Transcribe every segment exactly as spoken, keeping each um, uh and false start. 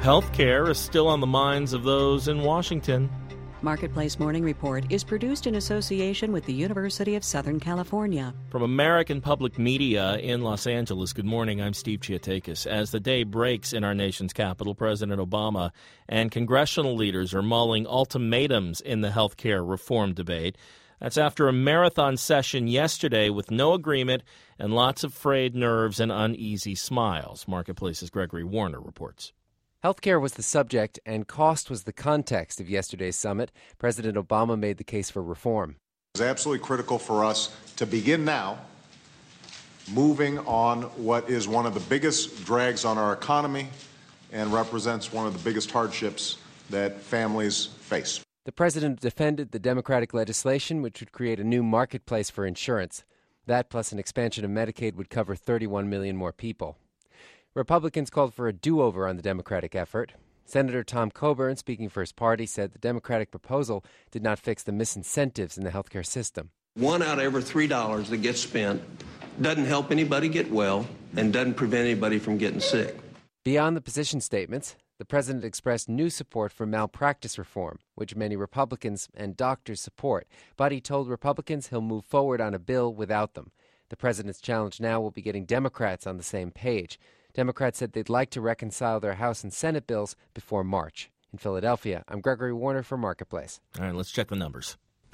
health care is still on the minds of those in Washington. Marketplace Morning Report is produced in association with the University of Southern California. From American Public Media in Los Angeles, good morning. I'm Steve Chiatakis. As the day breaks in our nation's capital, President Obama and congressional leaders are mulling ultimatums in the health care reform debate. That's after a marathon session yesterday with no agreement and lots of frayed nerves and uneasy smiles. Marketplace's Gregory Warner reports. Healthcare was the subject and cost was the context of yesterday's summit. President Obama made the case for reform. It's absolutely critical for us to begin now moving on what is one of the biggest drags on our economy and represents one of the biggest hardships that families face. The president defended the Democratic legislation, which would create a new marketplace for insurance. That, plus an expansion of Medicaid, would cover thirty-one million more people. Republicans called for a do-over on the Democratic effort. Senator Tom Coburn, speaking for his party, said the Democratic proposal did not fix the misincentives in the healthcare system. One out of every three dollars that gets spent doesn't help anybody get well and doesn't prevent anybody from getting sick. Beyond the position statements, the president expressed new support for malpractice reform, which many Republicans and doctors support. But he told Republicans he'll move forward on a bill without them. The president's challenge now will be getting Democrats on the same page. Democrats said they'd like to reconcile their House and Senate bills before March. In Philadelphia, I'm Gregory Warner for Marketplace. All right, let's check the numbers.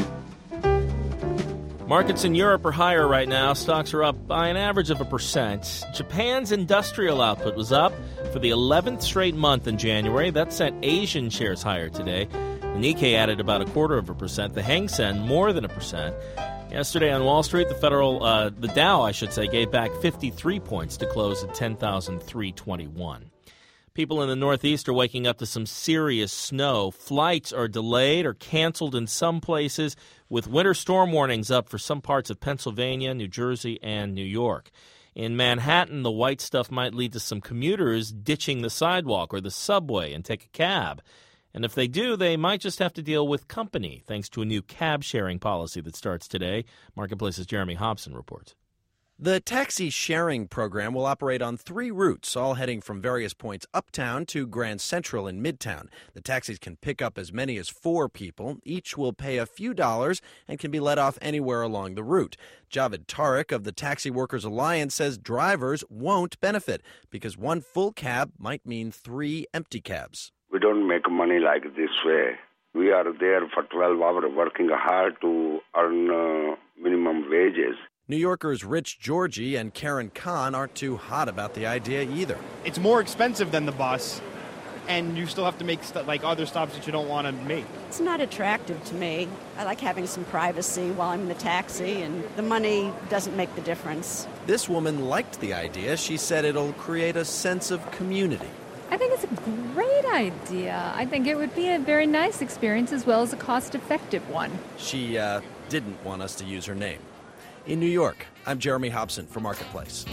Markets in Europe are higher right now. Stocks are up by an average of a percent. Japan's industrial output was up for the eleventh straight month in January. That sent Asian shares higher today. The Nikkei added about a quarter of a percent. The Hang Seng more than a percent. Yesterday on Wall Street, the Federal, uh, the Dow, I should say, gave back fifty-three points to close at ten thousand three hundred twenty-one. People in the Northeast are waking up to some serious snow. Flights are delayed or canceled in some places, with winter storm warnings up for some parts of Pennsylvania, New Jersey, and New York. In Manhattan, the white stuff might lead to some commuters ditching the sidewalk or the subway and take a cab. And if they do, they might just have to deal with company, thanks to a new cab-sharing policy that starts today. Marketplace's Jeremy Hobson reports. The taxi sharing program will operate on three routes, all heading from various points uptown to Grand Central in Midtown. The taxis can pick up as many as four people. Each will pay a few dollars and can be let off anywhere along the route. Javed Tariq of the Taxi Workers Alliance says drivers won't benefit because one full cab might mean three empty cabs. We don't make money like this way. We are there for twelve hours working hard to earn uh, minimum wages. New Yorkers Rich Georgie and Karen Kahn aren't too hot about the idea either. It's more expensive than the bus, and you still have to make st- like other stops that you don't want to make. It's not attractive to me. I like having some privacy while I'm in the taxi, and the money doesn't make the difference. This woman liked the idea. She said it'll create a sense of community. I think it's a great idea. I think it would be a very nice experience as well as a cost-effective one. She uh, didn't want us to use her name. In New York, I'm Jeremy Hobson for Marketplace.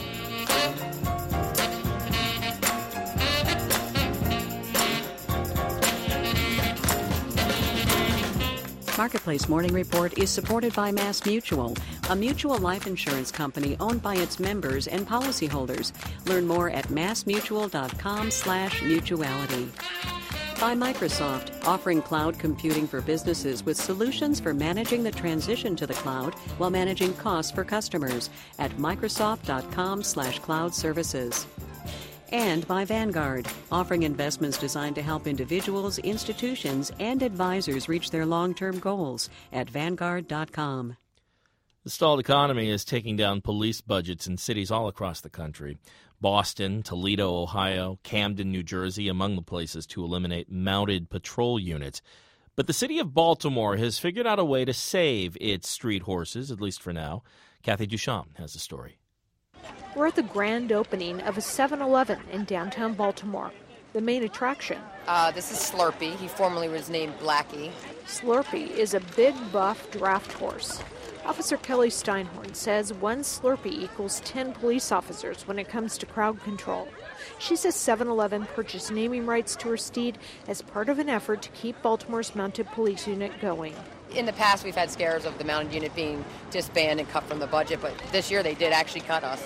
Marketplace Morning Report is supported by Mass Mutual, a mutual life insurance company owned by its members and policyholders. Learn more at massmutual.com slash mutuality. By Microsoft, offering cloud computing for businesses with solutions for managing the transition to the cloud while managing costs for customers at microsoft.com slash cloud services. And by Vanguard, offering investments designed to help individuals, institutions, and advisors reach their long-term goals at vanguard dot com. The stalled economy is taking down police budgets in cities all across the country. Boston, Toledo, Ohio, Camden, New Jersey, among the places to eliminate mounted patrol units. But the city of Baltimore has figured out a way to save its street horses, at least for now. Kathy Duchamp has the story. We're at the grand opening of a seven eleven in downtown Baltimore. The main attraction. Uh, this is Slurpee. He formerly was named Blackie. Slurpee is a big, buff draft horse. Officer Kelly Steinhorn says one Slurpee equals ten police officers when it comes to crowd control. She says seven eleven purchased naming rights to her steed as part of an effort to keep Baltimore's mounted police unit going. In the past, we've had scares of the mounted unit being disbanded and cut from the budget, but this year they did actually cut us.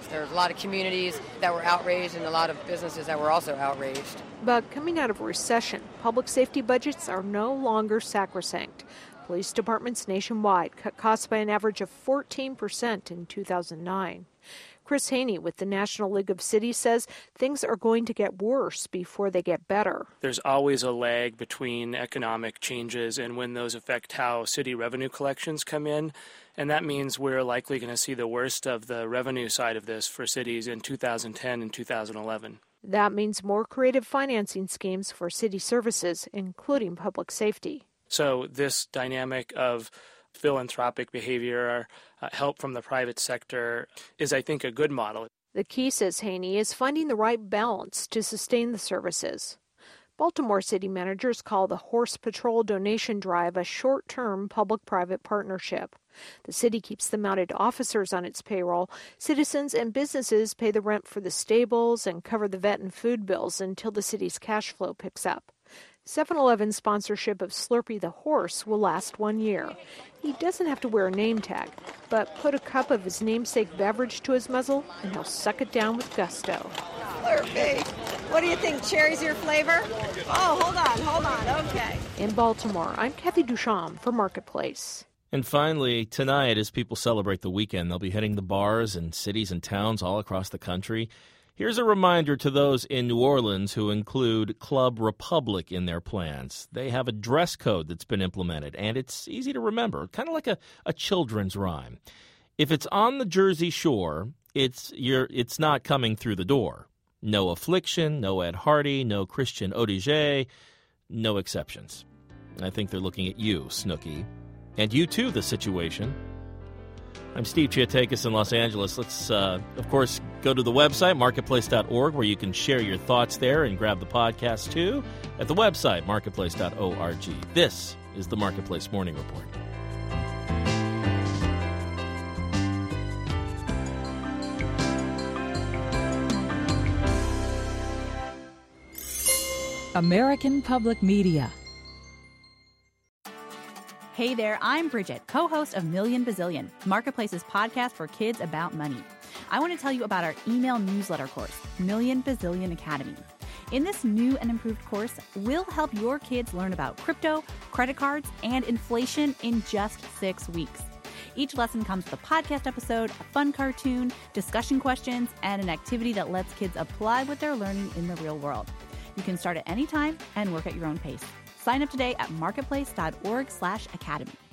There's a lot of communities that were outraged and a lot of businesses that were also outraged. But coming out of a recession, public safety budgets are no longer sacrosanct. Police departments nationwide cut costs by an average of fourteen percent in two thousand nine. Chris Haney with the National League of Cities says things are going to get worse before they get better. There's always a lag between economic changes and when those affect how city revenue collections come in. And that means we're likely going to see the worst of the revenue side of this for cities in two thousand ten and two thousand eleven. That means more creative financing schemes for city services, including public safety. So this dynamic of philanthropic behavior, uh, help from the private sector, is, I think, a good model. The key, says Haney, is finding the right balance to sustain the services. Baltimore city managers call the Horse Patrol donation drive a short-term public-private partnership. The city keeps the mounted officers on its payroll. Citizens and businesses pay the rent for the stables and cover the vet and food bills until the city's cash flow picks up. seven eleven sponsorship of Slurpee the horse will last one year. He doesn't have to wear a name tag, but put a cup of his namesake beverage to his muzzle and he'll suck it down with gusto. Slurpee. What do you think? Cherry's your flavor? Oh, hold on, hold on. Okay. In Baltimore, I'm Kathy Duchamp for Marketplace. And finally, tonight, as people celebrate the weekend, they'll be hitting the bars in cities and towns all across the country. Here's a reminder to those in New Orleans who include Club Republic in their plans. They have a dress code that's been implemented, and it's easy to remember, kind of like a, a children's rhyme. If it's on the Jersey Shore, it's you're, it's not coming through the door. No affliction, no Ed Hardy, no Christian Audigier, no exceptions. I think they're looking at you, Snooki. And you, too, the situation. I'm Steve Chiatakis in Los Angeles. Let's, uh, of course, go to the website, marketplace dot org, where you can share your thoughts there and grab the podcast, too, at the website, marketplace dot org. This is the Marketplace Morning Report. American Public Media. Hey there, I'm Bridget, co-host of Million Bazillion, Marketplace's podcast for kids about money. I want to tell you about our email newsletter course, Million Bazillion Academy. In this new and improved course, we'll help your kids learn about crypto, credit cards, and inflation in just six weeks. Each lesson comes with a podcast episode, a fun cartoon, discussion questions, and an activity that lets kids apply what they're learning in the real world. You can start at any time and work at your own pace. Sign up today at marketplace dot org slash academy.